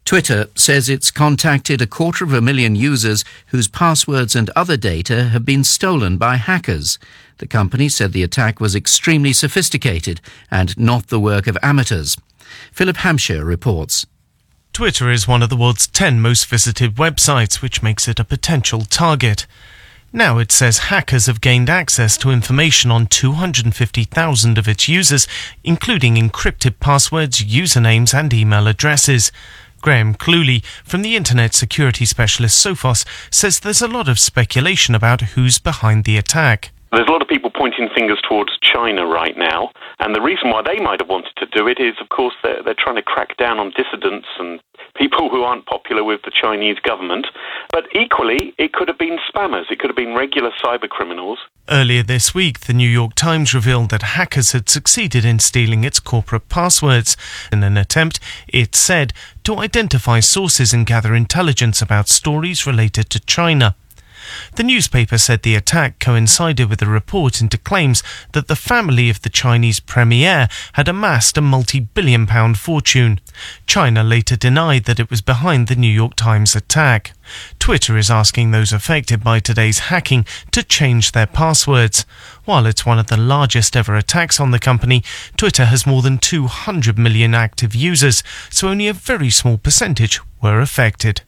Twitter says it's contacted 250,000 users whose passwords and other data have been stolen by hackers. The company said the attack was extremely sophisticated and not the work of amateurs. Philip Hampshire reports. Twitter is one of the world's 10 most visited websites, which makes it a potential target. Now it says hackers have gained access to information on 250,000 of its users, including encrypted passwords, usernames and email addresses. Graham Cluley from the internet security specialist Sophos says there's a lot of speculation about who's behind the attack. There's a lot of people pointing fingers towards China right now, and the reason why they might have wanted to do it is, of course, they're trying to crack down on dissidents and people who aren't popular with the Chinese government. But equally, it could have been spammers. It could have been regular cyber criminals. Earlier this week, the New York Times revealed that hackers had succeeded in stealing its corporate passwords in an attempt, it said, to identify sources and gather intelligence about stories related to China. The newspaper said the attack coincided with a report into claims that the family of the Chinese premier had amassed a multi-billion-pound fortune. China later denied that it was behind the New York Times attack. Twitter is asking those affected by today's hacking to change their passwords. While it's one of the largest ever attacks on the company, Twitter has more than 200 million active users, so only a very small percentage were affected.